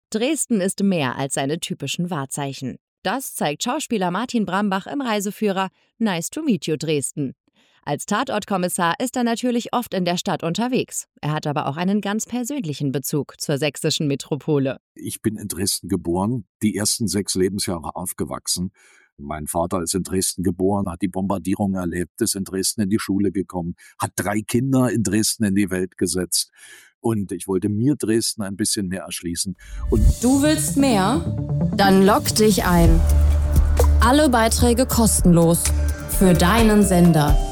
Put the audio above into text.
Dresden ist mehr als seine typischen Wahrzeichen. Das zeigt Schauspieler Martin Brambach im Reiseführer Nice to Meet You Dresden. Als Tatortkommissar ist er natürlich oft in der Stadt unterwegs. Er hat aber auch einen ganz persönlichen Bezug zur sächsischen Metropole. Ich bin in Dresden geboren, die ersten 6 Lebensjahre aufgewachsen. Mein Vater ist in Dresden geboren, hat die Bombardierung erlebt, ist in Dresden in die Schule gekommen, hat 3 Kinder in Dresden in die Welt gesetzt. Und ich wollte mir Dresden ein bisschen mehr erschließen. Und du willst mehr? Dann logg dich ein. Alle Beiträge kostenlos. Für deinen Sender.